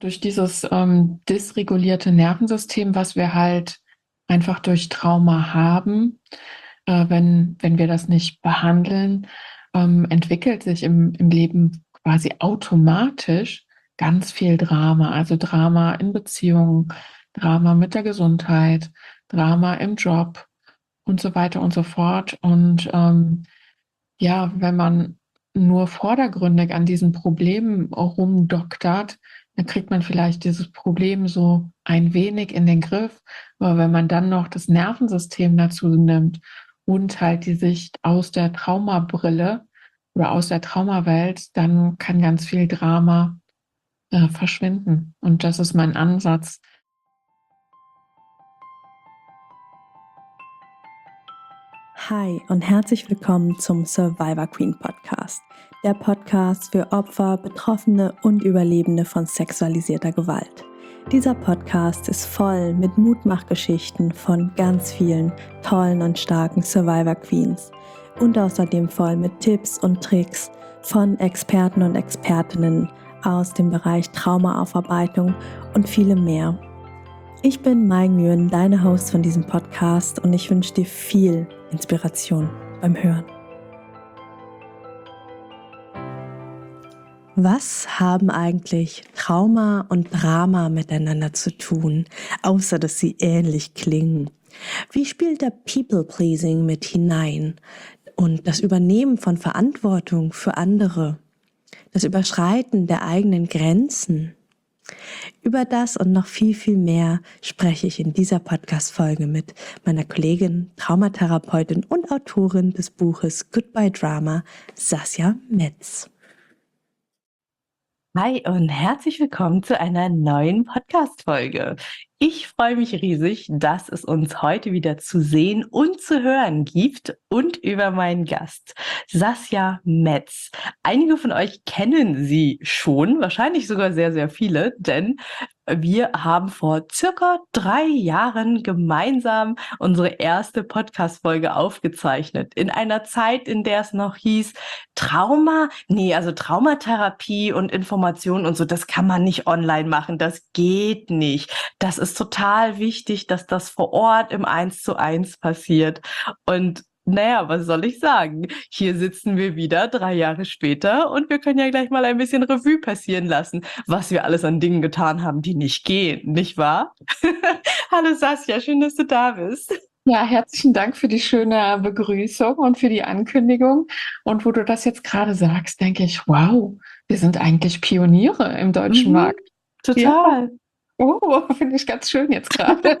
durch dieses dysregulierte Nervensystem, was wir halt einfach durch Trauma haben, wenn wir das nicht behandeln, entwickelt sich im Leben quasi automatisch ganz viel Drama. Also Drama in Beziehungen, Drama mit der Gesundheit, Drama im Job und so weiter und so fort. Und ja, wenn man nur vordergründig an diesen Problemen rumdoktert, dann kriegt man vielleicht dieses Problem so ein wenig in den Griff. Aber wenn man dann noch das Nervensystem dazu nimmt und halt die Sicht aus der Traumabrille oder aus der Traumawelt, dann kann ganz viel Drama verschwinden. Und das ist mein Ansatz. Hi und herzlich willkommen zum Survivor Queen Podcast. Der Podcast für Opfer, Betroffene und Überlebende von sexualisierter Gewalt. Dieser Podcast ist voll mit Mutmachgeschichten von ganz vielen tollen und starken Survivor Queens und außerdem voll mit Tipps und Tricks von Experten und Expertinnen aus dem Bereich Traumaaufarbeitung und vielem mehr. Ich bin Mai Nguyen, deine Host von diesem Podcast, und ich wünsche dir viel Inspiration beim Hören. Was haben eigentlich Trauma und Drama miteinander zu tun, außer dass sie ähnlich klingen? Wie spielt der People-Pleasing mit hinein und das Übernehmen von Verantwortung für andere, das Überschreiten der eigenen Grenzen? Über das und noch viel, viel mehr spreche ich in dieser Podcast-Folge mit meiner Kollegin, Traumatherapeutin und Autorin des Buches Goodbye Drama, Sasja Metz. Hi und herzlich willkommen zu einer neuen Podcast-Folge. Ich freue mich riesig, dass es uns heute wieder zu sehen und zu hören gibt und über meinen Gast, Sasja Metz. Einige von euch kennen sie schon, wahrscheinlich sogar sehr, sehr viele, denn wir haben vor circa 3 Jahren gemeinsam unsere erste Podcast-Folge aufgezeichnet. In einer Zeit, in der es noch hieß, Traumatherapie und Informationen und so, das kann man nicht online machen, das geht nicht. Das ist total wichtig, dass das vor Ort im 1:1 passiert. Und naja, was soll ich sagen? Hier sitzen wir wieder 3 Jahre später und wir können ja gleich mal ein bisschen Revue passieren lassen, was wir alles an Dingen getan haben, die nicht gehen, nicht wahr? Hallo Sasja, schön, dass du da bist. Ja, herzlichen Dank für die schöne Begrüßung und für die Ankündigung. Und wo du das jetzt gerade sagst, denke ich, wow, wir sind eigentlich Pioniere im deutschen Markt. Total. Ja. Oh, finde ich ganz schön jetzt gerade.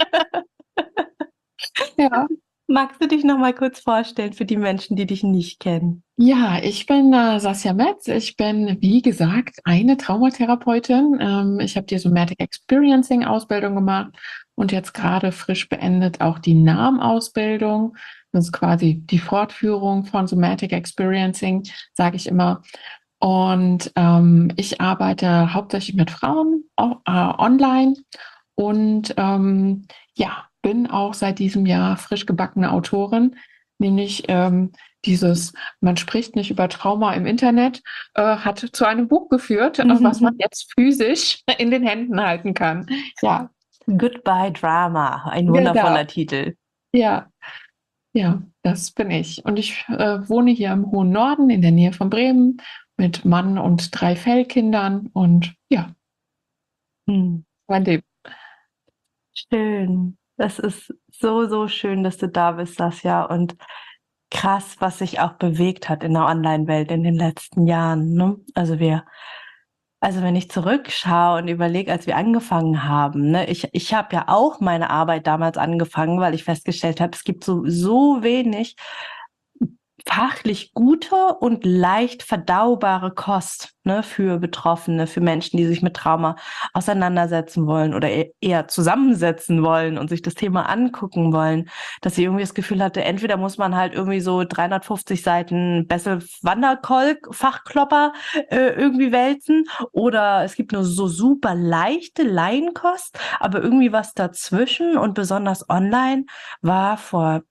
Ja. Magst du dich noch mal kurz vorstellen für die Menschen, die dich nicht kennen? Ja, ich bin Sasja Metz. Ich bin, wie gesagt, eine Traumatherapeutin. Ich habe die Somatic Experiencing Ausbildung gemacht und jetzt gerade frisch beendet auch die NAM-Ausbildung. Das ist quasi die Fortführung von Somatic Experiencing, sage ich immer. Und ich arbeite hauptsächlich mit Frauen online und ja, bin auch seit diesem Jahr frisch gebackene Autorin, nämlich man spricht nicht über Trauma im Internet, hat zu einem Buch geführt, was man jetzt physisch in den Händen halten kann. Ja. Goodbye Drama, ein wundervoller Titel. Ja, ja, das bin ich. Und ich wohne hier im hohen Norden in der Nähe von Bremen mit Mann und 3 Fellkindern und ja, mein Leben. Schön. Das ist so, so schön, dass du da bist, Sasja. Und krass, was sich auch bewegt hat in der Online-Welt in den letzten Jahren. Ne? Also wenn ich zurückschaue und überlege, als wir angefangen haben, ne, ich habe ja auch meine Arbeit damals angefangen, weil ich festgestellt habe, es gibt so wenig fachlich gute und leicht verdaubare Kost, ne, für Betroffene, für Menschen, die sich mit Trauma auseinandersetzen wollen oder eher zusammensetzen wollen und sich das Thema angucken wollen, dass ich irgendwie das Gefühl hatte, entweder muss man halt irgendwie so 350 Seiten Bessel-van-der-Kolk-Fachklopper irgendwie wälzen, oder es gibt nur so super leichte Laienkost, aber irgendwie was dazwischen, und besonders online war vor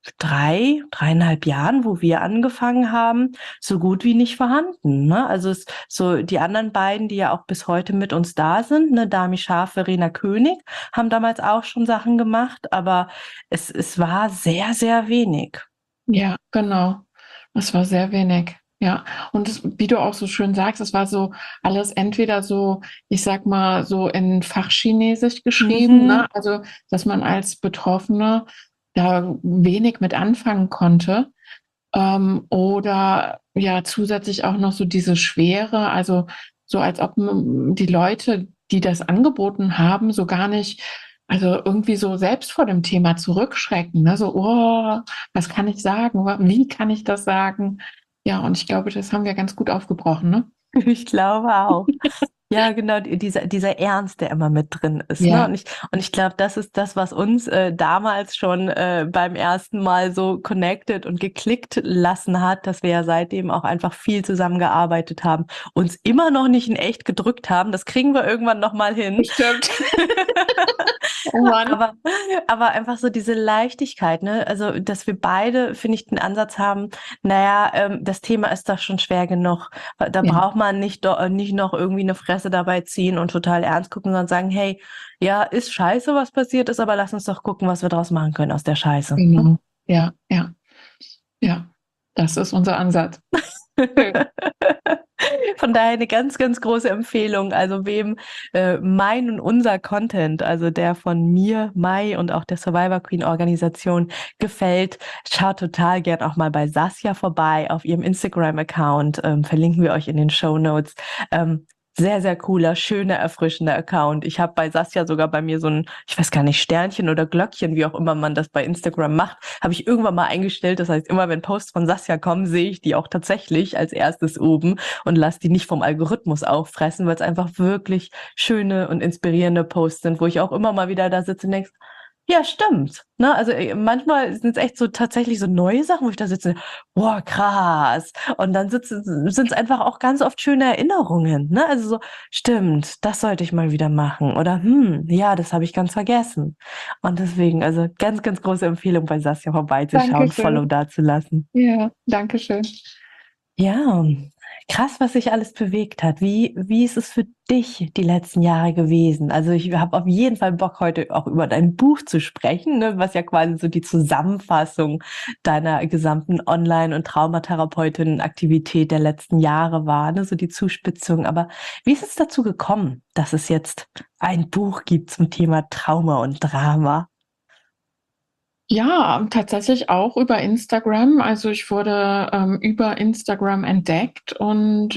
3,5 Jahren, wo wir angefangen haben, so gut wie nicht vorhanden. Ne? Also also die anderen beiden, die ja auch bis heute mit uns da sind, ne, Dami Scharf, Verena König, haben damals auch schon Sachen gemacht, aber es war sehr, sehr wenig. Ja, genau. Es war sehr wenig. Ja, und wie du auch so schön sagst, es war so alles entweder so, ich sag mal, so in Fachchinesisch geschrieben, Mhm. ne? Also, dass man als Betroffene da wenig mit anfangen konnte. Oder ja, zusätzlich auch noch so diese Schwere, also so als ob die Leute, die das angeboten haben, so gar nicht, also irgendwie so selbst vor dem Thema zurückschrecken, ne? So, oh, was kann ich sagen? Wie kann ich das sagen? Ja, und ich glaube, das haben wir ganz gut aufgebrochen, ne? Ich glaube auch. Ja, genau, dieser Ernst, der immer mit drin ist, ne? Ja, Und ich glaube, das ist das, was uns damals schon beim ersten Mal so connected und geklickt lassen hat, dass wir ja seitdem auch einfach viel zusammengearbeitet haben, uns immer noch nicht in echt gedrückt haben. Das kriegen wir irgendwann noch mal hin. bestimmt. Oh Mann. Aber, aber einfach so diese Leichtigkeit, ne? Also, dass wir beide, finde ich, den Ansatz haben, naja, das Thema ist doch schon schwer genug. Da Ja, braucht man nicht noch irgendwie eine Fresse dabei ziehen und total ernst gucken, sondern sagen, hey, ja, ist scheiße, was passiert ist, aber lass uns doch gucken, was wir draus machen können aus der Scheiße. genau. Ja, ja, ja. Das ist unser Ansatz. Schön. Von daher eine ganz, ganz große Empfehlung. Also wem mein und unser Content, also der von mir, Mai und auch der Survivor Queen Organisation gefällt, schaut total gern auch mal bei Sasja vorbei auf ihrem Instagram-Account. Verlinken wir euch in den Shownotes. Sehr, sehr cooler, schöner, erfrischender Account. Ich habe bei Sasja sogar bei mir so ein, ich weiß gar nicht, Sternchen oder Glöckchen, wie auch immer man das bei Instagram macht, habe ich irgendwann mal eingestellt. Das heißt, immer wenn Posts von Sasja kommen, sehe ich die auch tatsächlich als erstes oben und lasse die nicht vom Algorithmus auffressen, weil es einfach wirklich schöne und inspirierende Posts sind, wo ich auch immer mal wieder da sitze und denke, ja, stimmt. Ne? Also manchmal sind es echt so tatsächlich so neue Sachen, wo ich da sitze, boah, krass. Und dann sind es einfach auch ganz oft schöne Erinnerungen. Ne? Also so, stimmt, das sollte ich mal wieder machen. Oder ja, das habe ich ganz vergessen. Und deswegen, also ganz, ganz große Empfehlung bei Sasja vorbeizuschauen, Follow Dankeschön. dazulassen. Ja, Dankeschön. Ja, krass, was sich alles bewegt hat. Wie ist es für dich die letzten Jahre gewesen? Also ich habe auf jeden Fall Bock, heute auch über dein Buch zu sprechen, ne, was ja quasi so die Zusammenfassung deiner gesamten Online- und Traumatherapeutin-Aktivität der letzten Jahre war, ne, so die Zuspitzung. Aber wie ist es dazu gekommen, dass es jetzt ein Buch gibt zum Thema Trauma und Drama? Ja, tatsächlich auch über Instagram. Also ich wurde über Instagram entdeckt und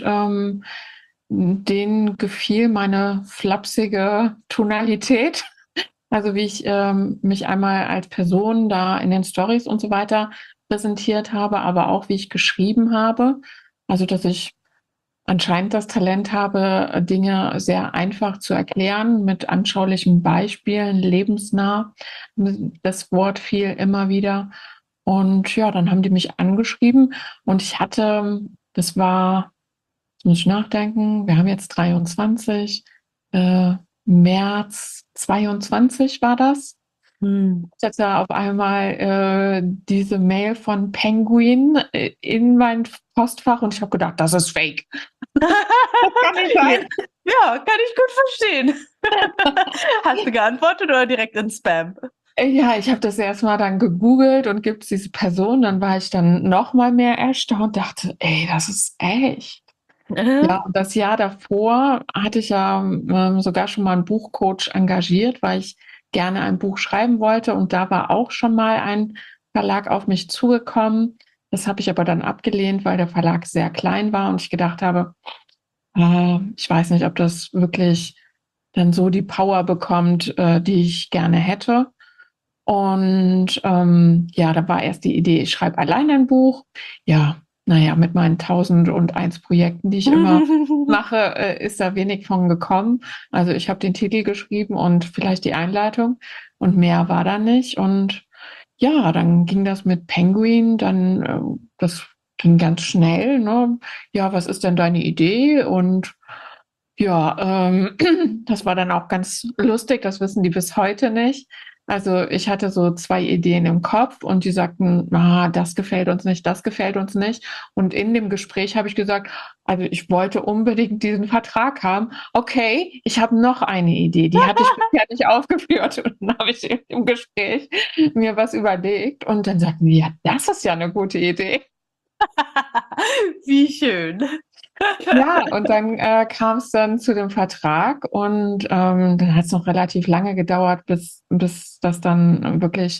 denen gefiel meine flapsige Tonalität. Also wie ich mich einmal als Person da in den Stories und so weiter präsentiert habe, aber auch wie ich geschrieben habe. Also dass ich anscheinend das Talent habe, Dinge sehr einfach zu erklären, mit anschaulichen Beispielen, lebensnah. Das Wort fiel immer wieder. Und ja, dann haben die mich angeschrieben und ich hatte, das war, jetzt muss ich nachdenken, wir haben jetzt 23, März 22 war das. Hm. Ich hatte auf einmal diese Mail von Penguin in mein Postfach und ich habe gedacht, das ist fake. Das kann nicht sein. Ja, kann ich gut verstehen. Hast du geantwortet oder direkt in Spam? Ja, ich habe das erstmal dann gegoogelt und gibt es diese Person. Dann war ich dann noch mal mehr erstaunt, dachte, ey, das ist echt. Ja, und das Jahr davor hatte ich ja sogar schon mal einen Buchcoach engagiert, weil ich gerne ein Buch schreiben wollte. Und da war auch schon mal ein Verlag auf mich zugekommen. Das habe ich aber dann abgelehnt, weil der Verlag sehr klein war und ich gedacht habe, ich weiß nicht, ob das wirklich dann so die Power bekommt, die ich gerne hätte. Und ja, da war erst die Idee, ich schreibe allein ein Buch. Ja, naja, mit meinen 1001 Projekten, die ich immer mache, ist da wenig von gekommen. Also ich habe den Titel geschrieben und vielleicht die Einleitung und mehr war da nicht. Und ja, dann ging das mit Penguin, dann das ging ganz schnell. Ne? Ja, was ist denn deine Idee? Und ja, das war dann auch ganz lustig, das wissen die bis heute nicht. Also ich hatte so 2 Ideen im Kopf und die sagten, das gefällt uns nicht, das gefällt uns nicht. Und in dem Gespräch habe ich gesagt, also ich wollte unbedingt diesen Vertrag haben. Okay, ich habe noch eine Idee, die hatte ich bisher nicht aufgeführt. Und dann habe ich im Gespräch mir was überlegt und dann sagten die, ja, das ist ja eine gute Idee. Wie schön. Ja, und dann kam es dann zu dem Vertrag und dann hat es noch relativ lange gedauert, bis das dann wirklich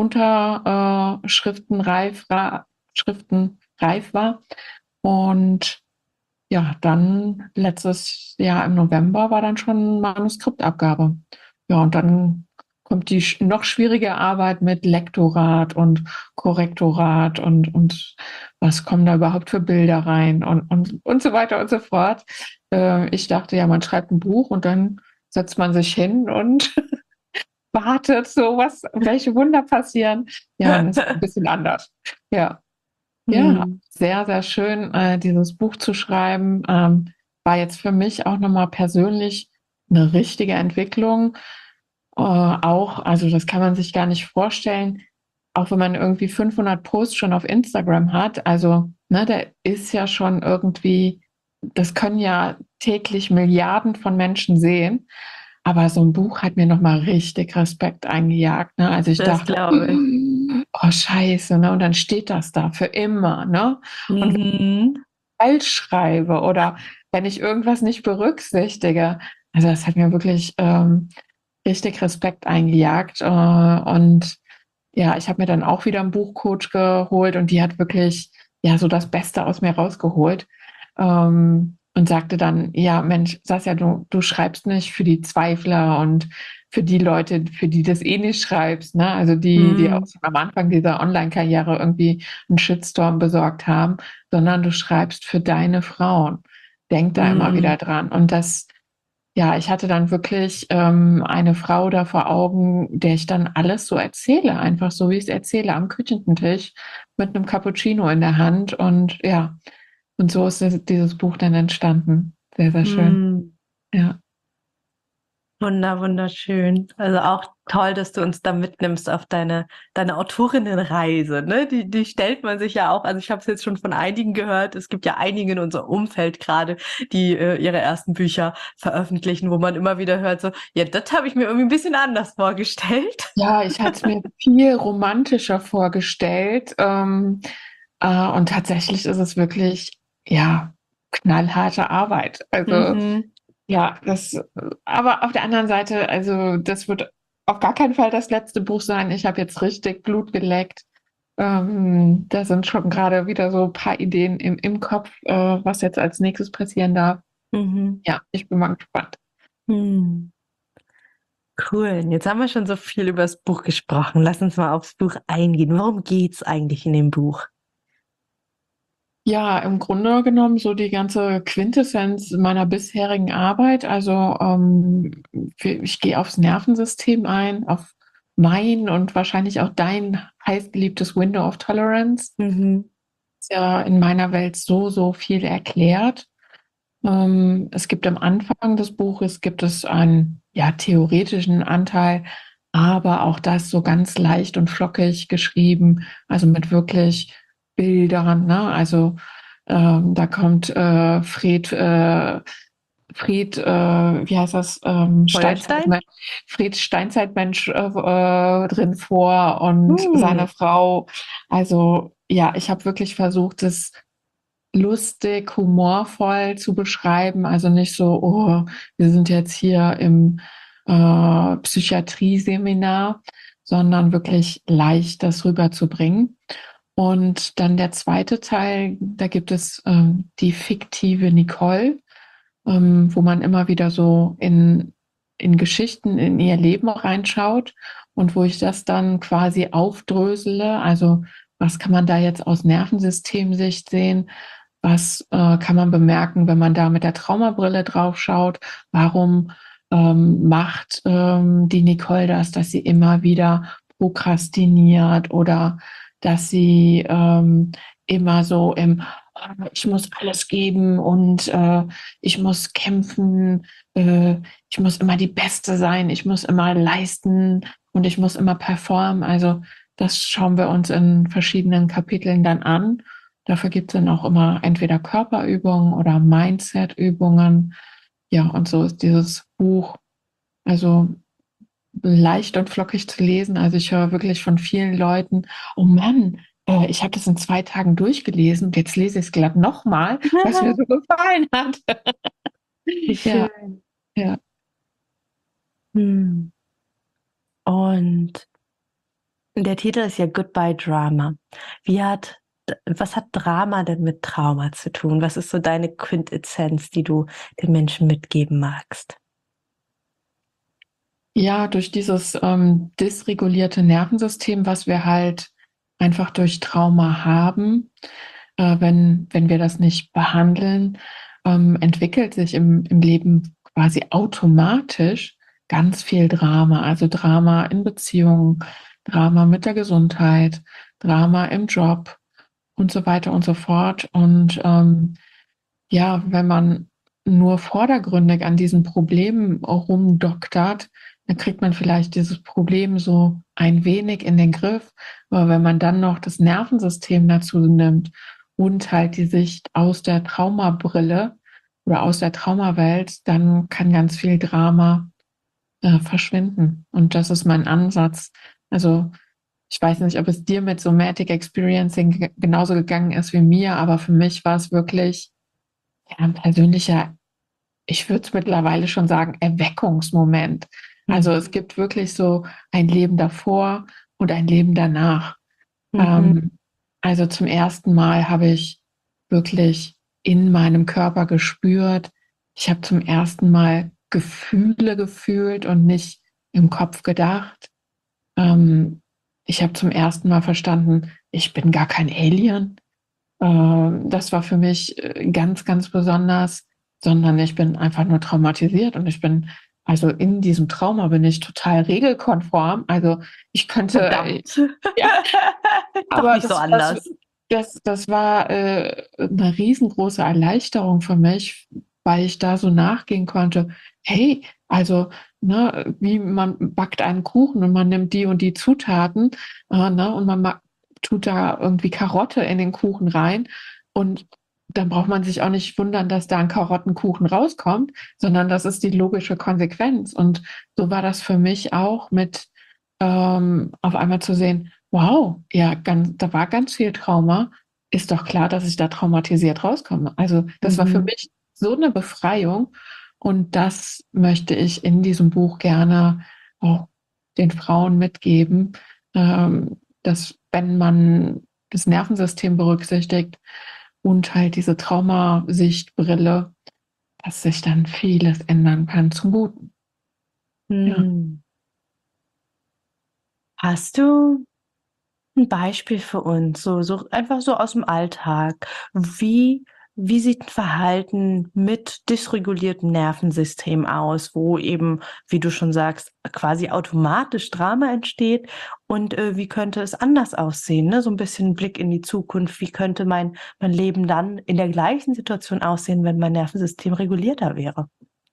schriftenreif war. Und ja, dann letztes Jahr im November war dann schon Manuskriptabgabe. Ja, und dann kommt die noch schwierige Arbeit mit Lektorat und Korrektorat und was kommen da überhaupt für Bilder rein und so weiter und so fort. Ich dachte ja, man schreibt ein Buch und dann setzt man sich hin und wartet, so was, welche Wunder passieren. Ja, und das ist ein bisschen anders. Ja. Ja, Hm. sehr, sehr schön, dieses Buch zu schreiben. War jetzt für mich auch nochmal persönlich eine richtige Entwicklung. Auch, also das kann man sich gar nicht vorstellen, auch wenn man irgendwie 500 Posts schon auf Instagram hat. Also, ne, da ist ja schon irgendwie, das können ja täglich Milliarden von Menschen sehen. Aber so ein Buch hat mir nochmal richtig Respekt eingejagt. Ne? Also ich Das dachte, glaube ich. oh Scheiße, ne? Und dann steht das da für immer, ne? Und Mhm. falsch schreibe oder wenn ich irgendwas nicht berücksichtige. Also das hat mir wirklich richtig Respekt eingejagt. Und ja, ich habe mir dann auch wieder einen Buchcoach geholt und die hat wirklich ja so das Beste aus mir rausgeholt. Und sagte dann, ja, Mensch, Sasja, du schreibst nicht für die Zweifler und für die Leute, für die das eh nicht schreibst, ne? Also die auch Mhm. am Anfang dieser Online-Karriere irgendwie einen Shitstorm besorgt haben, sondern du schreibst für deine Frauen. Denk da immer wieder Mhm. dran. Und das, ja, ich hatte dann wirklich eine Frau da vor Augen, der ich dann alles so erzähle, einfach so wie ich es erzähle, am Küchentisch mit einem Cappuccino in der Hand. Und ja, und so ist dieses Buch dann entstanden. Sehr, sehr schön. Mhm. Ja. Wunderschön. Also auch toll, dass du uns da mitnimmst auf deine Autorinnenreise, ne? Die stellt man sich ja auch, also ich habe es jetzt schon von einigen gehört, es gibt ja einige in unserem Umfeld gerade, die ihre ersten Bücher veröffentlichen, wo man immer wieder hört so, ja, das habe ich mir irgendwie ein bisschen anders vorgestellt. Ja, ich hatte es mir viel romantischer vorgestellt. Und tatsächlich ist es wirklich, ja, knallharte Arbeit. Also, Mhm. ja, aber auf der anderen Seite, also, das wird auf gar keinen Fall das letzte Buch sein. Ich habe jetzt richtig Blut geleckt. Da sind schon gerade wieder so ein paar Ideen im Kopf, was jetzt als nächstes passieren darf. Mhm. Ja, ich bin mal gespannt. Hm. Cool. Jetzt haben wir schon so viel über das Buch gesprochen. Lass uns mal aufs Buch eingehen. Worum geht's eigentlich in dem Buch? Ja, im Grunde genommen so die ganze Quintessenz meiner bisherigen Arbeit. Also ich gehe aufs Nervensystem ein, auf mein und wahrscheinlich auch dein heißgeliebtes Window of Tolerance. Mhm. Ist ja in meiner Welt so, so viel erklärt. Es gibt am Anfang des Buches gibt es einen ja, theoretischen Anteil, aber auch das so ganz leicht und flockig geschrieben, also mit wirklich Bildern. Ne? Also da kommt wie heißt das, Feuerstein? Fred Steinzeitmensch drin vor und Hm. seine Frau. Also ja, ich habe wirklich versucht, es lustig, humorvoll zu beschreiben. Also nicht so, oh, wir sind jetzt hier im Psychiatrie-Seminar, sondern wirklich leicht das rüberzubringen. Und dann der zweite Teil, da gibt es die fiktive Nicole, wo man immer wieder so in Geschichten in ihr Leben reinschaut und wo ich das dann quasi aufdrösele. Also was kann man da jetzt aus Nervensystemsicht sehen? Was kann man bemerken, wenn man da mit der Traumabrille drauf schaut? Warum macht die Nicole das, dass sie immer wieder prokrastiniert oder dass sie immer so im ich muss alles geben und ich muss kämpfen, ich muss immer die Beste sein, ich muss immer leisten und ich muss immer performen. Also das schauen wir uns in verschiedenen Kapiteln dann an. Dafür gibt es dann auch immer entweder Körperübungen oder Mindset-Übungen. Ja, und so ist dieses Buch also leicht und flockig zu lesen. Also ich höre wirklich von vielen Leuten, oh Mann, ich habe das in 2 Tagen durchgelesen und jetzt lese ich es glatt nochmal, was mir so gefallen hat. Wie Ja, schön. ja. Hm. Und der Titel ist ja Goodbye Drama. Was hat Drama denn mit Trauma zu tun? Was ist so deine Quintessenz, die du den Menschen mitgeben magst? Ja, durch dieses dysregulierte Nervensystem, was wir halt einfach durch Trauma haben, wenn wir das nicht behandeln, entwickelt sich im Leben quasi automatisch ganz viel Drama. Also Drama in Beziehungen, Drama mit der Gesundheit, Drama im Job und so weiter und so fort. Und ja, wenn man nur vordergründig an diesen Problemen rumdoktert, dann kriegt man vielleicht dieses Problem so ein wenig in den Griff. Aber wenn man dann noch das Nervensystem dazu nimmt und halt die Sicht aus der Traumabrille oder aus der Traumawelt, dann kann ganz viel Drama verschwinden. Und das ist mein Ansatz. Also ich weiß nicht, ob es dir mit Somatic Experiencing genauso gegangen ist wie mir, aber für mich war es wirklich ja, ein persönlicher, ich würde es mittlerweile schon sagen, Erweckungsmoment. Also es gibt wirklich so ein Leben davor und ein Leben danach. Mhm. Ähm, also zum ersten Mal habe ich wirklich in meinem Körper gespürt. Ich habe zum ersten Mal Gefühle gefühlt und nicht im Kopf gedacht. Ähm, ich habe zum ersten Mal verstanden, ich bin gar kein Alien. Das war für mich ganz, ganz besonders, sondern ich bin einfach nur traumatisiert und ich bin, also in diesem Trauma bin ich total regelkonform. Also ich könnte, Verdammt. ja, Doch aber nicht so anders. das war eine riesengroße Erleichterung für mich, weil ich da so nachgehen konnte, hey, also, ne, wie man backt einen Kuchen und man nimmt die und die Zutaten, ne, und tut da irgendwie Karotte in den Kuchen rein und dann braucht man sich auch nicht wundern, dass da ein Karottenkuchen rauskommt, sondern das ist die logische Konsequenz. Und so war das für mich auch mit auf einmal zu sehen, wow, ja, da war ganz viel Trauma. Ist doch klar, dass ich da traumatisiert rauskomme. Also das war für Mhm. mich so eine Befreiung und das möchte ich in diesem Buch gerne auch den Frauen mitgeben, dass wenn man das Nervensystem berücksichtigt und halt diese Traumasichtbrille, dass sich dann vieles ändern kann zum Guten. Ja. Hm. Hast du ein Beispiel für uns, so einfach so aus dem Alltag? Wie sieht 'n Verhalten mit dysreguliertem Nervensystem aus, wo eben, wie du schon sagst, quasi automatisch Drama entsteht und, wie könnte es anders aussehen, ne? So ein bisschen Blick in die Zukunft. Wie könnte mein Leben dann in der gleichen Situation aussehen, wenn mein Nervensystem regulierter wäre?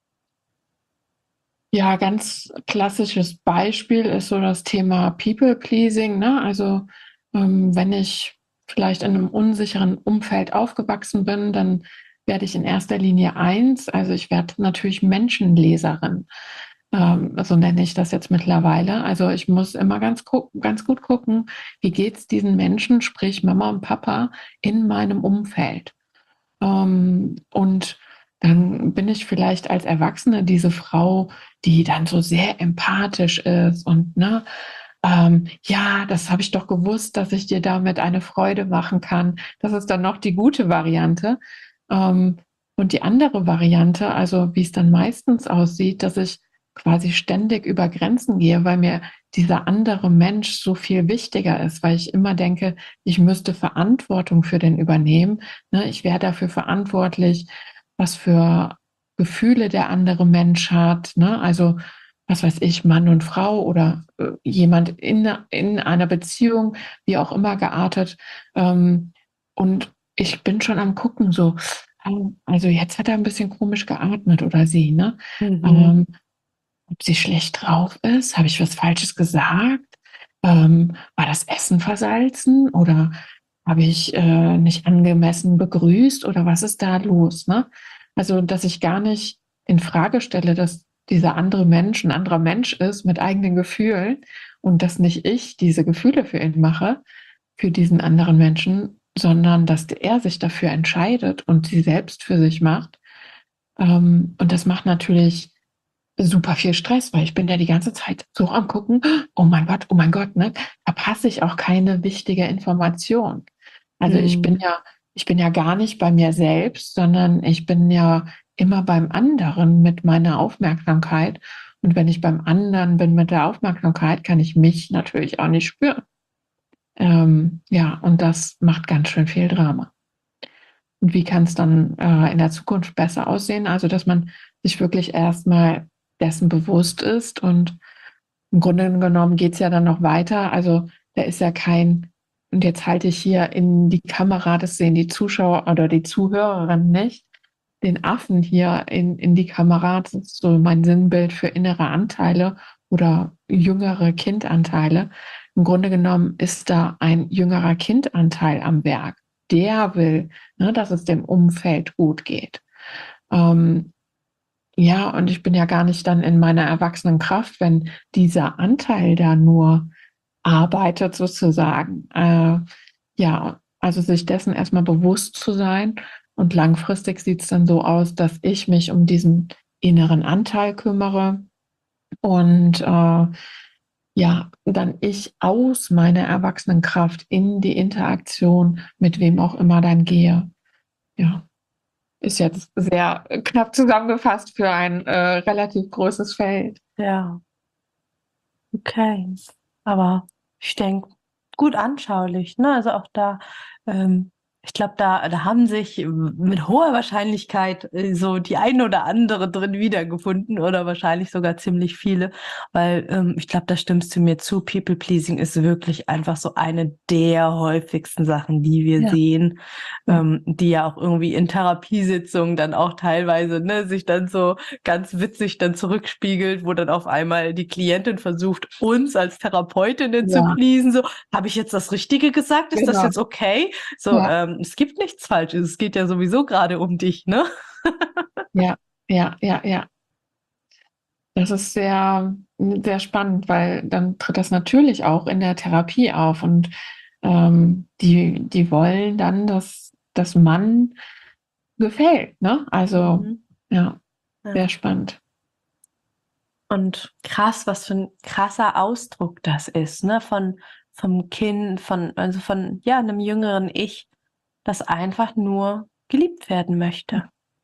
Ja, ganz klassisches Beispiel ist so das Thema People Pleasing, ne? Also, wenn ich vielleicht in einem unsicheren Umfeld aufgewachsen bin, dann werde ich in erster Linie eins, also ich werde natürlich Menschenleserin. So nenne ich das jetzt mittlerweile. Also, ich muss immer ganz gut gucken, wie geht's diesen Menschen, sprich Mama und Papa in meinem Umfeld? Und dann bin ich vielleicht als Erwachsene diese Frau, die dann so sehr empathisch ist und ne, ja, das habe ich doch gewusst, dass ich dir damit eine Freude machen kann. Das ist dann noch die gute Variante. Ähm, und die andere Variante, also wie es dann meistens aussieht, dass ich quasi ständig über Grenzen gehe, weil mir dieser andere Mensch so viel wichtiger ist, weil ich immer denke, ich müsste Verantwortung für den übernehmen. Ne? Ich wäre dafür verantwortlich, was für Gefühle der andere Mensch hat. Ne? Also was weiß ich, Mann und Frau oder jemand in einer Beziehung, wie auch immer geartet. Und ich bin schon am Gucken, so, also jetzt hat er ein bisschen komisch geatmet oder sie, ne? Mhm. Ähm, ob sie schlecht drauf ist? Habe ich was Falsches gesagt? War das Essen versalzen oder habe ich nicht angemessen begrüßt oder was ist da los? Ne? Also, dass ich gar nicht in Frage stelle, dass dieser andere Mensch ein anderer Mensch ist mit eigenen Gefühlen und dass nicht ich diese Gefühle für ihn mache, für diesen anderen Menschen, sondern dass er sich dafür entscheidet und sie selbst für sich macht. Und das macht natürlich super viel Stress, weil ich bin ja die ganze Zeit so am Gucken, oh mein Gott, ne? Verpasse ich auch keine wichtige Information. Also Mhm. ich bin ja gar nicht bei mir selbst, sondern ich bin ja immer beim anderen mit meiner Aufmerksamkeit. Und wenn ich beim anderen bin mit der Aufmerksamkeit, kann ich mich natürlich auch nicht spüren. Ja, und das macht ganz schön viel Drama. Und wie kann es dann in der Zukunft besser aussehen? Also, dass man sich wirklich erstmal dessen bewusst ist und im Grunde genommen geht es ja dann noch weiter. Also, da ist ja kein, und jetzt halte ich hier in die Kamera, das sehen die Zuschauer oder die Zuhörerinnen nicht, den Affen hier in die Kamera. Das ist so mein Sinnbild für innere Anteile oder jüngere Kindanteile. Im Grunde genommen ist da ein jüngerer Kindanteil am Werk. Der will, ne, dass es dem Umfeld gut geht. Ähm, ja, und ich bin ja gar nicht dann in meiner erwachsenen Kraft, wenn dieser Anteil da nur arbeitet sozusagen. Ja, also sich dessen erstmal bewusst zu sein. Und langfristig sieht es dann so aus, dass ich mich um diesen inneren Anteil kümmere und ja, dann ich aus meiner Erwachsenenkraft in die Interaktion mit wem auch immer dann gehe. Ja, ist jetzt sehr knapp zusammengefasst für ein relativ großes Feld. Ja, okay. Aber ich denke, gut anschaulich, ne? Also auch da, ähm, ich glaube, da haben sich mit hoher Wahrscheinlichkeit so die eine oder andere drin wiedergefunden oder wahrscheinlich sogar ziemlich viele, weil ich glaube, da stimmst du mir zu. People-Pleasing ist wirklich einfach so eine der häufigsten Sachen, die wir Ja, sehen, ja, die ja auch irgendwie in Therapiesitzungen dann auch teilweise, ne, sich dann so ganz witzig dann zurückspiegelt, wo dann auf einmal die Klientin versucht, uns als Therapeutinnen zu ja, pleasen, so, habe ich jetzt das Richtige gesagt? Ist das genau. jetzt okay? So, Ja, es gibt nichts Falsches, es geht ja sowieso gerade um dich, ne? ja, ja, ja, ja. Das ist sehr spannend, weil dann tritt das natürlich auch in der Therapie auf und die wollen dann, dass das Mann gefällt, ne? Also, Mhm. ja, Ja. sehr spannend. Und krass, was für ein krasser Ausdruck das ist, ne? Vom Kind, also von, ja, einem jüngeren Ich, das einfach nur geliebt werden möchte.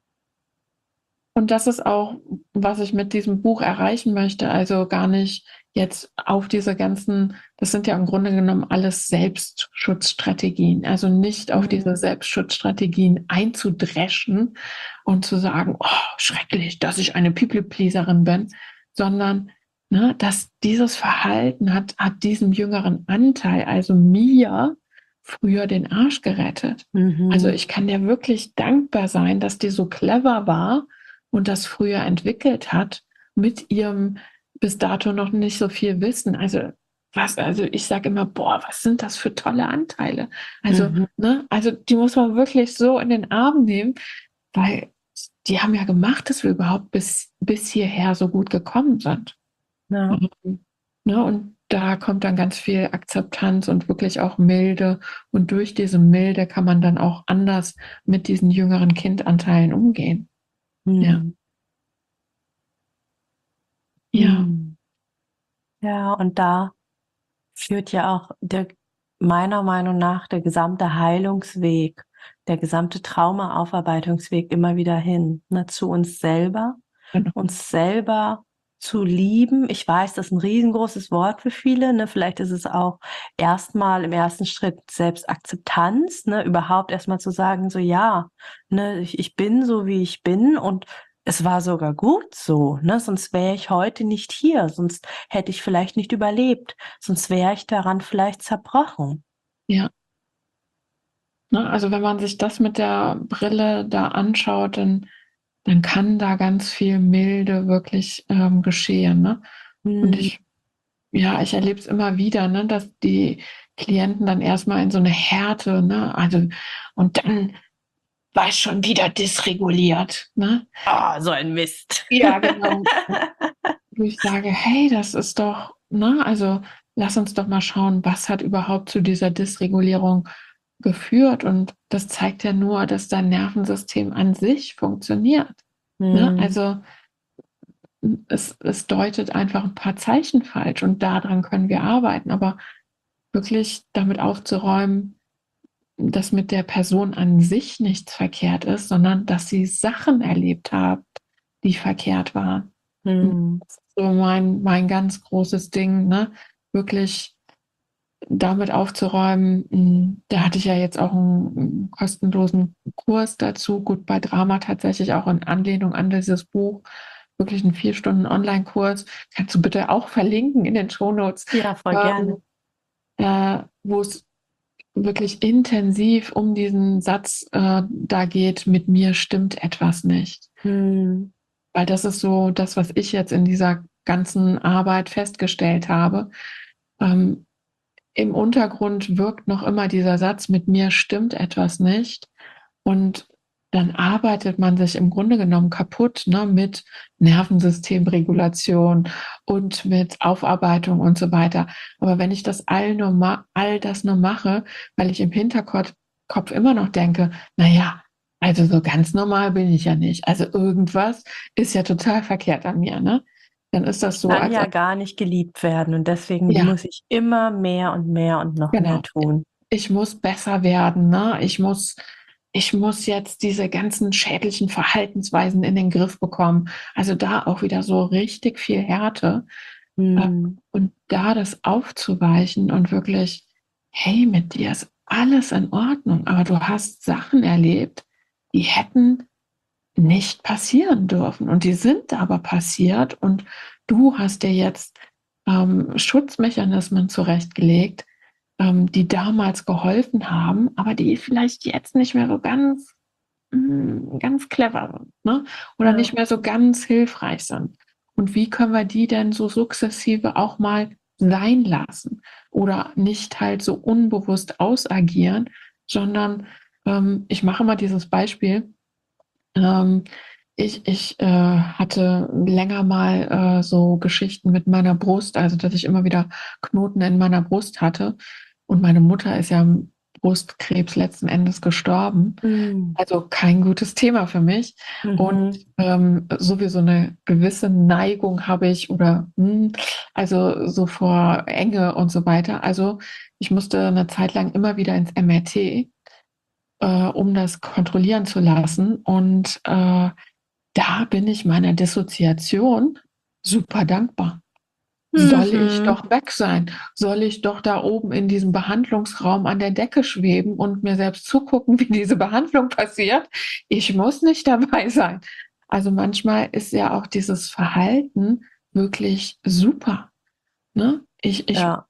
Und das ist auch, was ich mit diesem Buch erreichen möchte. Also gar nicht jetzt auf diese ganzen, das sind ja im Grunde genommen alles Selbstschutzstrategien. Also nicht auf diese Mhm. Selbstschutzstrategien einzudreschen und zu sagen, oh, schrecklich, dass ich eine People-Pleaserin bin, sondern ne, dass dieses Verhalten hat diesem jüngeren Anteil, also mir, früher den Arsch gerettet. Also Mhm. ich kann dir wirklich dankbar sein, dass die so clever war und das früher entwickelt hat mit ihrem bis dato noch nicht so viel Wissen. Also was, also ich sage immer, boah, was sind das für tolle Anteile? Also, Mhm. ne, also die muss man wirklich so in den Arm nehmen, weil die haben ja gemacht, dass wir überhaupt bis hierher so gut gekommen sind. Ja. Ne, und da kommt dann ganz viel Akzeptanz und wirklich auch Milde. Und durch diese Milde kann man dann auch anders mit diesen jüngeren Kindanteilen umgehen. Ja, Mhm. ja, Mhm. Ja, und da führt ja auch meiner Meinung nach der gesamte Heilungsweg, der gesamte Traumaaufarbeitungsweg immer wieder hin, ne, zu genau. uns selber zu lieben. Ich weiß, das ist ein riesengroßes Wort für viele, ne? Vielleicht ist es auch erstmal im ersten Schritt Selbstakzeptanz, ne? Überhaupt erstmal zu sagen, so ja, ne, ich bin so, wie ich bin und es war sogar gut so, ne? Sonst wäre ich heute nicht hier, sonst hätte ich vielleicht nicht überlebt, sonst wäre ich daran vielleicht zerbrochen. Ja, Ne? Also wenn man sich das mit der Brille da anschaut, dann kann da ganz viel Milde wirklich geschehen. Ne? Und Hm. ich erlebe es immer wieder, ne, dass die Klienten dann erstmal in so eine Härte, ne, also und dann war ich schon wieder dysreguliert, ne? Ah, so ein Mist. Ja, genau. Wo ich sage: „Hey, das ist doch, ne, also lass uns doch mal schauen, was hat überhaupt zu dieser Dysregulierung geführt?“ Und das zeigt ja nur, dass dein Nervensystem an sich funktioniert, ne? Hm. Also, es deutet einfach ein paar Zeichen falsch und daran können wir arbeiten, aber wirklich damit aufzuräumen, dass mit der Person an sich nichts verkehrt ist, sondern dass sie Sachen erlebt hat, die verkehrt waren. Und Hm. das ist so mein ganz großes Ding, ne? Wirklich damit aufzuräumen. Da hatte ich ja jetzt auch einen kostenlosen Kurs dazu. Gut, bei Drama tatsächlich auch in Anlehnung an dieses Buch. Wirklich einen 4 Stunden Online-Kurs. Kannst du bitte auch verlinken in den Shownotes, Ja, voll gerne. ähm, wo es wirklich intensiv um diesen Satz da geht, mit mir stimmt etwas nicht. Hm. Weil das ist so das, was ich jetzt in dieser ganzen Arbeit festgestellt habe. Ähm, Im Untergrund wirkt noch immer dieser Satz, mit mir stimmt etwas nicht. Und dann arbeitet man sich im Grunde genommen kaputt, ne, mit Nervensystemregulation und mit Aufarbeitung und so weiter. Aber wenn ich das all das nur mache, weil ich im Hinterkopf immer noch denke, naja, also so ganz normal bin ich ja nicht. Also irgendwas ist ja total verkehrt an mir, ne? Dann ist das so, Kann als ja ob, gar nicht geliebt werden und deswegen ja, muss ich immer mehr und mehr und noch mehr genau. tun. Ich muss besser werden, ne? Ich muss jetzt diese ganzen schädlichen Verhaltensweisen in den Griff bekommen. Also da auch wieder so richtig viel Härte. Äh, Hm. und da das aufzuweichen und wirklich, hey, mit dir ist alles in Ordnung, aber du hast Sachen erlebt, die hätten nicht passieren dürfen. Und die sind aber passiert und du hast dir jetzt Schutzmechanismen zurechtgelegt, die damals geholfen haben, aber die vielleicht jetzt nicht mehr so ganz clever sind, ne? Oder Ja. nicht mehr so ganz hilfreich sind. Und wie können wir die denn so sukzessive auch mal sein lassen oder nicht halt so unbewusst ausagieren, sondern ich mache mal dieses Beispiel. Ähm, ich hatte länger mal so Geschichten mit meiner Brust, also dass ich immer wieder Knoten in meiner Brust hatte. Und meine Mutter ist ja am Brustkrebs letzten Endes gestorben. Hm. Also kein gutes Thema für mich. Und Mhm. sowieso eine gewisse Neigung habe ich oder also so vor Enge und so weiter. Also ich musste eine Zeit lang immer wieder ins MRT, um das kontrollieren zu lassen. Und da bin ich meiner Dissoziation super dankbar. Soll ich Mhm. doch weg sein? Soll ich doch da oben in diesem Behandlungsraum an der Decke schweben und mir selbst zugucken, wie diese Behandlung passiert? Ich muss nicht dabei sein. Also manchmal ist ja auch dieses Verhalten wirklich super. Ne? Ja.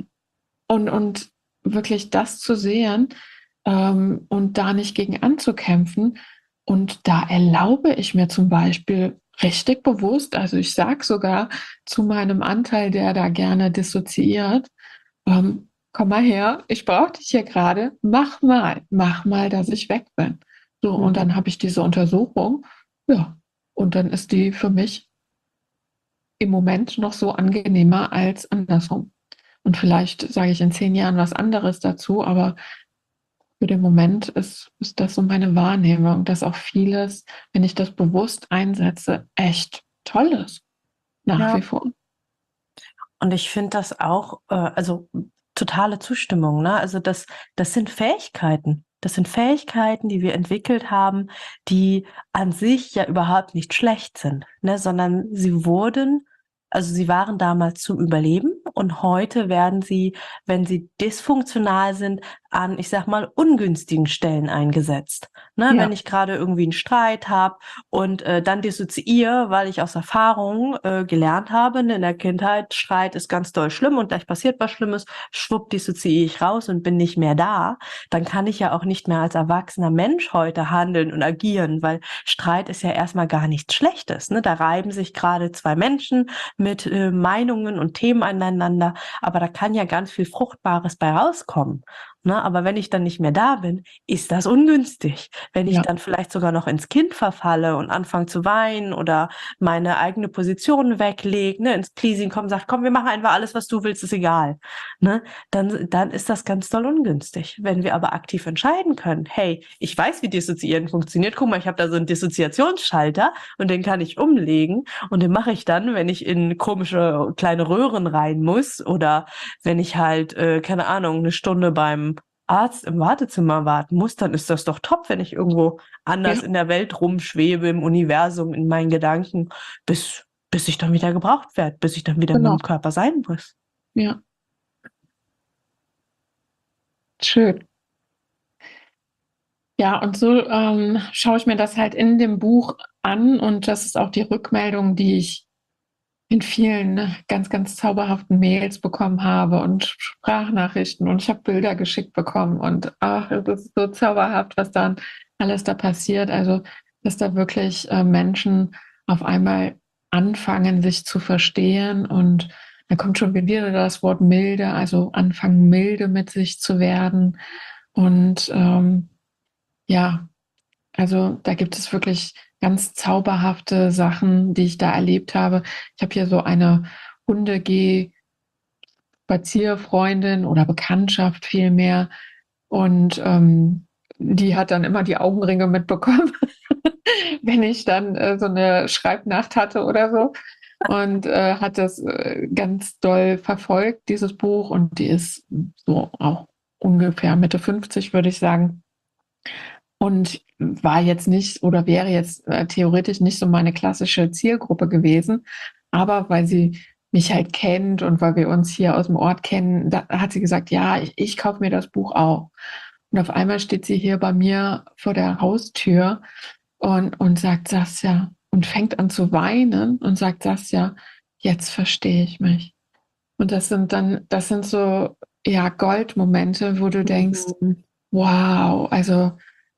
Und wirklich das zu sehen, und da nicht gegen anzukämpfen. Und da erlaube ich mir zum Beispiel richtig bewusst, also ich sage sogar zu meinem Anteil, der da gerne dissoziiert, komm mal her, ich brauche dich hier gerade, mach mal, dass ich weg bin. So, und Mhm. dann habe ich diese Untersuchung, ja, und dann ist die für mich im Moment noch so angenehmer als andersrum. Und vielleicht sage ich in 10 Jahren was anderes dazu, aber für den Moment ist das so meine Wahrnehmung, dass auch vieles, wenn ich das bewusst einsetze, echt toll ist. Nach wie Ja. vor. Und ich finde das auch, also totale Zustimmung, ne? Also das sind Fähigkeiten. Das sind Fähigkeiten, die wir entwickelt haben, die an sich ja überhaupt nicht schlecht sind, ne? Sondern sie waren damals zum Überleben und heute werden sie, wenn sie dysfunktional sind, an, ich sag mal, ungünstigen Stellen eingesetzt. Ne? Ja, Wenn ich gerade irgendwie einen Streit habe und dann dissoziiere, weil ich aus Erfahrung gelernt habe, ne, in der Kindheit, Streit ist ganz doll schlimm und gleich passiert was Schlimmes, schwupp dissoziiere ich raus und bin nicht mehr da, dann kann ich ja auch nicht mehr als erwachsener Mensch heute handeln und agieren, weil Streit ist ja erstmal gar nichts Schlechtes. Ne? Da reiben sich gerade zwei Menschen mit Meinungen und Themen aneinander, aber da kann ja ganz viel Fruchtbares bei rauskommen. Ne? Aber wenn ich dann nicht mehr da bin, ist das ungünstig. Wenn ich ja, dann vielleicht sogar noch ins Kind verfalle und anfange zu weinen oder meine eigene Position weglege, ne, ins Pleasing kommen, sagt, komm, wir machen einfach alles, was du willst, ist egal. Ne? Dann ist das ganz doll ungünstig. Wenn wir aber aktiv entscheiden können, hey, ich weiß, wie Dissoziieren funktioniert, guck mal, ich habe da so einen Dissoziationsschalter und den kann ich umlegen und den mache ich dann, wenn ich in komische kleine Röhren rein muss oder wenn ich halt, keine Ahnung, eine Stunde beim Arzt im Wartezimmer warten muss, dann ist das doch top, wenn ich irgendwo anders ja, in der Welt rumschwebe, im Universum, in meinen Gedanken, bis ich dann wieder gebraucht werde, bis ich dann wieder in genau. meinem Körper sein muss. Ja, schön. Ja, und so schaue ich mir das halt in dem Buch an und das ist auch die Rückmeldung, die ich in vielen ganz, ganz zauberhaften Mails bekommen habe und Sprachnachrichten und ich habe Bilder geschickt bekommen und ach, es ist so zauberhaft, was dann alles da passiert. Also, dass da wirklich Menschen auf einmal anfangen, sich zu verstehen und da kommt schon wieder das Wort milde, also anfangen milde mit sich zu werden und ja, also da gibt es wirklich ganz zauberhafte Sachen, die ich da erlebt habe. Ich habe hier so eine Hunde-Geh-Spazierfreundin oder Bekanntschaft vielmehr. Und die hat dann immer die Augenringe mitbekommen, wenn ich dann so eine Schreibnacht hatte oder so. Und hat das ganz doll verfolgt, dieses Buch. Und die ist so auch ungefähr Mitte 50, würde ich sagen. Und war jetzt nicht oder wäre jetzt theoretisch nicht so meine klassische Zielgruppe gewesen. Aber weil sie mich halt kennt und weil wir uns hier aus dem Ort kennen, da hat sie gesagt, ja, ich kaufe mir das Buch auch. Und auf einmal steht sie hier bei mir vor der Haustür und sagt, Sasja, und fängt an zu weinen und sagt, Sasja, jetzt verstehe ich mich. Und das sind so, ja, Goldmomente, wo du denkst, Mhm. wow, also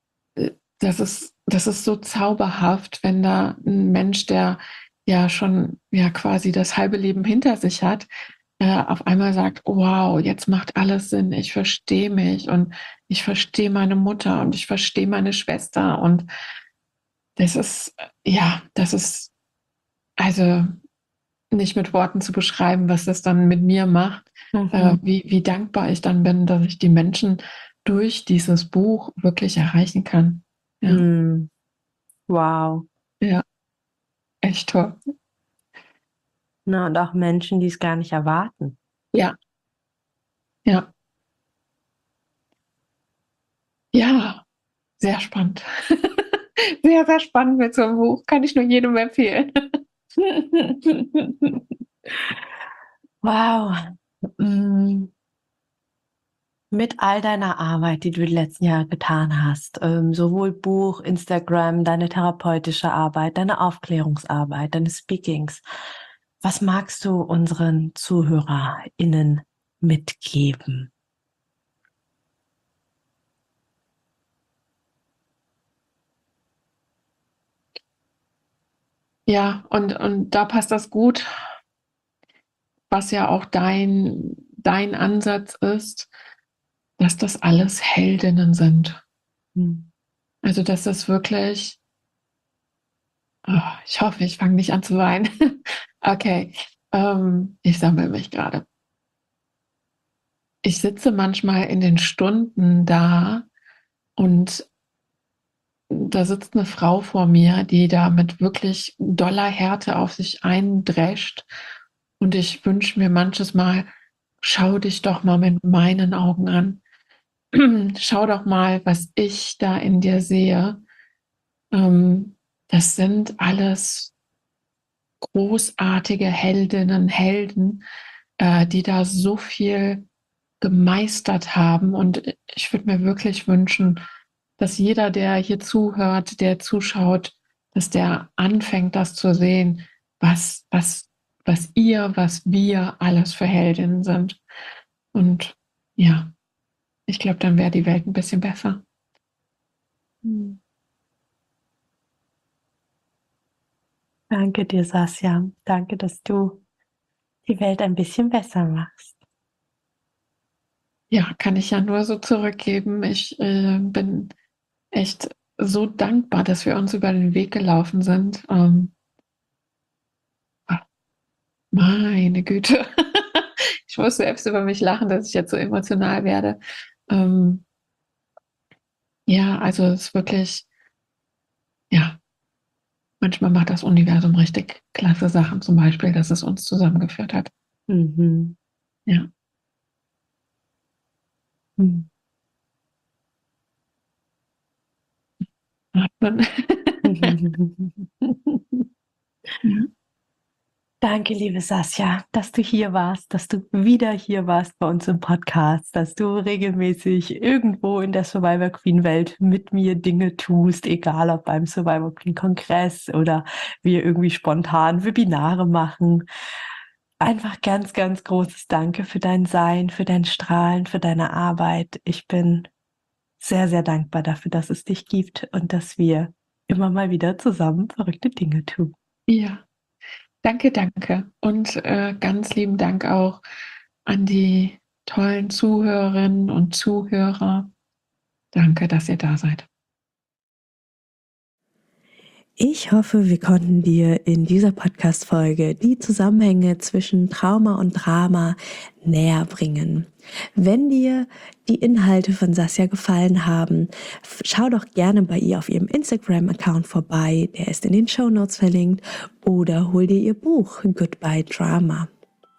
das ist so zauberhaft, wenn da ein Mensch, der ja schon ja quasi das halbe Leben hinter sich hat, auf einmal sagt, wow, jetzt macht alles Sinn, ich verstehe mich und ich verstehe meine Mutter und ich verstehe meine Schwester und das ist, ja, das ist also nicht mit Worten zu beschreiben, was das dann mit mir macht, Mhm. wie dankbar ich dann bin, dass ich die Menschen durch dieses Buch wirklich erreichen kann. Ja, Mhm. Wow. ja. Echt toll. Ne, und auch Menschen, die es gar nicht erwarten. Ja, ja, ja, sehr spannend. Sehr, sehr spannend mit so einem Buch. Kann ich nur jedem empfehlen. Wow. Mm, Mit all deiner Arbeit, die du die letzten Jahre getan hast, sowohl Buch, Instagram, deine therapeutische Arbeit, deine Aufklärungsarbeit, deine Speakings, was magst du unseren ZuhörerInnen mitgeben? Ja, und da passt das gut, was ja auch dein Ansatz ist, dass das alles Heldinnen sind. Hm. Also, dass das wirklich, oh, ich hoffe, ich fange nicht an zu weinen. Okay, ich sammle mich gerade. Ich sitze manchmal in den Stunden da und da sitzt eine Frau vor mir, die da mit wirklich doller Härte auf sich eindrescht. Und ich wünsche mir manches Mal, schau dich doch mal mit meinen Augen an. Schau doch mal, was ich da in dir sehe. Das sind alles großartige Heldinnen, Helden, die da so viel gemeistert haben. Und ich würde mir wirklich wünschen, dass jeder, der hier zuhört, der zuschaut, dass der anfängt, das zu sehen, was wir alles für Heldinnen sind. Und ja, ich glaube, dann wäre die Welt ein bisschen besser. Danke dir, Sasja. Danke, dass du die Welt ein bisschen besser machst. Ja, kann ich ja nur so zurückgeben. Ich bin echt so dankbar, dass wir uns über den Weg gelaufen sind. Meine Güte. Ich muss selbst über mich lachen, dass ich jetzt so emotional werde. Ja, also es ist wirklich, ja, manchmal macht das Universum richtig klasse Sachen, zum Beispiel, dass es uns zusammengeführt hat. Mhm. Ja. Mhm. Atmen. Ja. Danke, liebe Sasja, dass du hier warst, dass du wieder hier warst bei uns im Podcast, dass du regelmäßig irgendwo in der Survivor Queen Welt mit mir Dinge tust, egal ob beim Survivor Queen Kongress oder wir irgendwie spontan Webinare machen. Einfach ganz, ganz großes Danke für dein Sein, für dein Strahlen, für deine Arbeit. Ich bin sehr, sehr dankbar dafür, dass es dich gibt und dass wir immer mal wieder zusammen verrückte Dinge tun. Ja. Danke, danke. Und ganz lieben Dank auch an die tollen Zuhörerinnen und Zuhörer. Danke, dass ihr da seid. Ich hoffe, wir konnten dir in dieser Podcast-Folge die Zusammenhänge zwischen Trauma und Drama näher bringen. Wenn dir die Inhalte von Sasja gefallen haben, schau doch gerne bei ihr auf ihrem Instagram-Account vorbei, der ist in den Shownotes verlinkt, oder hol dir ihr Buch Goodbye Drama.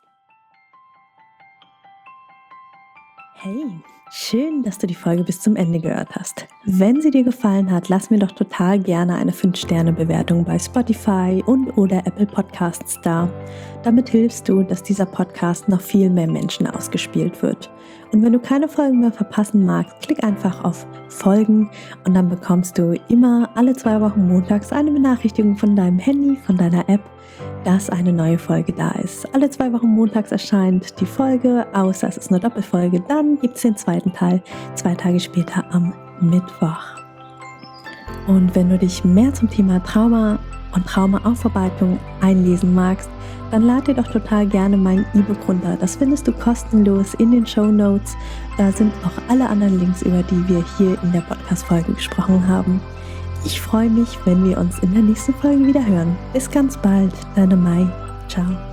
Hey! Schön, dass du die Folge bis zum Ende gehört hast. Wenn sie dir gefallen hat, lass mir doch total gerne eine 5-Sterne-Bewertung bei Spotify und/oder Apple Podcasts da. Damit hilfst du, dass dieser Podcast noch viel mehr Menschen ausgespielt wird. Und wenn du keine Folgen mehr verpassen magst, klick einfach auf Folgen und dann bekommst du immer alle 2 Wochen montags eine Benachrichtigung von deinem Handy, von deiner App, dass eine neue Folge da ist. Alle 2 Wochen montags erscheint die Folge, außer es ist eine Doppelfolge. Dann gibt es den zweiten Teil 2 Tage später am Mittwoch. Und wenn du dich mehr zum Thema Trauma und Traumaaufarbeitung einlesen magst, dann lad dir doch total gerne mein E-Book runter. Das findest du kostenlos in den Shownotes. Da sind auch alle anderen Links, über die wir hier in der Podcast-Folge gesprochen haben. Ich freue mich, wenn wir uns in der nächsten Folge wieder hören. Bis ganz bald, deine Mai. Ciao.